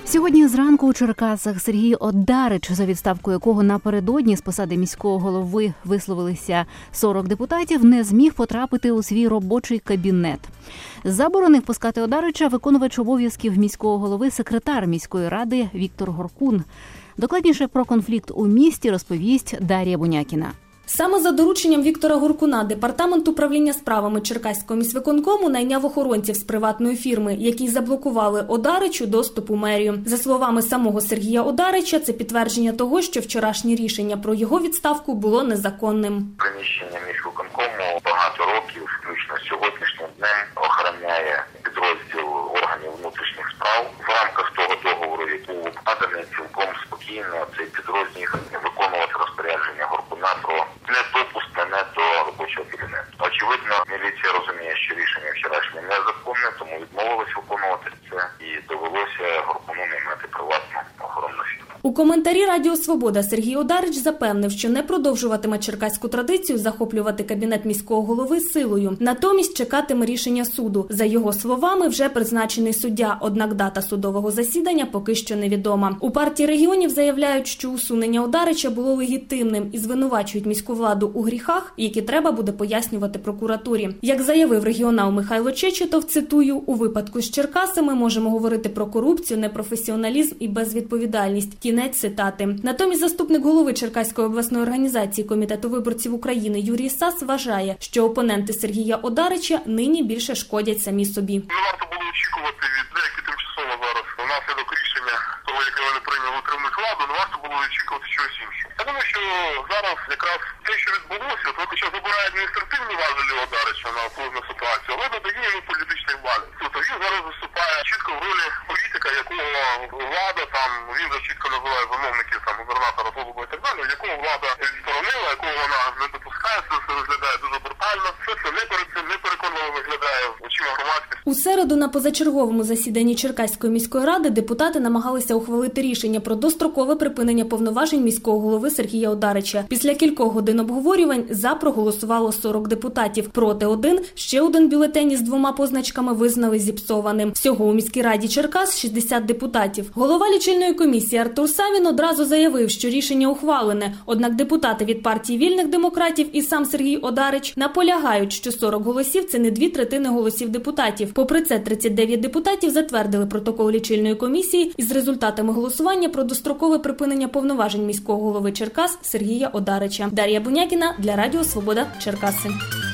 Сьогодні зранку у Черкасах Сергій Одарич, за відставку якого напередодні з посади міського голови висловилися 40 депутатів, не зміг потрапити у свій робочий кабінет. Заборонив пускати Одарича виконувач обов'язків міського голови, секретар міської ради Віктор Горкун. Докладніше про конфлікт у місті розповість Дар'я Бунякіна. Саме за дорученням Віктора Горкуна Департамент управління справами Черкаського міськвиконкому найняв охоронців з приватної фірми, які заблокували Одаричу доступ у мерію. За словами самого Сергія Одарича, це підтвердження того, що вчорашнє рішення про його відставку було незаконним. Приміщення міськвиконкому багато років, включно з сьогоднішнім днем, охороняє підрозділ органів внутрішніх справ. В рамках того договору, який був укладений, цілком спокійно цей підрозділ виконувати розпорядження Горкуна про недопуск мене до робочого кабінету. Очевидно, міліція розуміє, що рішення вчорашнє незаконне, тому відмовилась виконувати це і довелося Горкуну наймати приватну охоронну фірму. У коментарі Радіо Свобода Сергій Одарич запевнив, що не продовжуватиме черкаську традицію захоплювати кабінет міського голови силою. Натомість чекатиме рішення суду. За його словами, вже призначений суддя, однак дата судового засідання поки що невідома. У партії регіонів заявляють, що усунення Одарича було легітимним і звинувачують міську владу у гріхах, які треба буде пояснювати прокуратурі. Як заявив регіонал Михайло Чечетов, цитую, «У випадку з Черкасами можемо говорити про корупцію, непрофесіоналізм і безвідповідальність». Кінець цитати. Натомість заступник голови Черкаської обласної організації Комітету виборців України Юрій Сас вважає, що опоненти Сергія Одарича нині більше шкодять самі собі. Не варто було очікувати від деяких тимчасово зараз внаслідок рішення того, яке вони прийняли утримувати владу, не варто було очікувати щось інше. Я думаю, що зараз якраз те, що відбулося, поки що забирає адміністративні важелі Одарича на впливну ситуацію, але додає йому політичних балів. Тобто він зараз виступає чітко в ролі політика, якого влада там, він вже чітко називає виновників там губернатора Голуба і так далі, якого влада відсторонила, якого вона не допускає, це все виглядає дуже брутально, все це непереконливо виглядає очима громадськості. У середу на позачерговому засіданні Черкаської міської ради депутати намагалися ухвалити рішення про дострокове припинення повноважень міського голови Сергія Одарича. Після кількох годин обговорювань за проголосувало 40 депутатів, проти 1, ще один бюлетень із 2 позначками визнали зіпсованим. Всього у міській раді Черкас 60 депутатів. Голова лічильної комісії Артур Савін одразу заявив, що рішення ухвалене, однак депутати від партії вільних демократів і сам Сергій Одарич наполягають, що 40 голосів – це не 2/3 голосів депутатів. Попри це, 39 депутатів затвердили протокол лічильної комісії із результатами голосування про дострокове припинення повноважень міського голови Черкас Сергія Одарича. Дар'я Бунякіна для Радіо Свобода, Черкаси.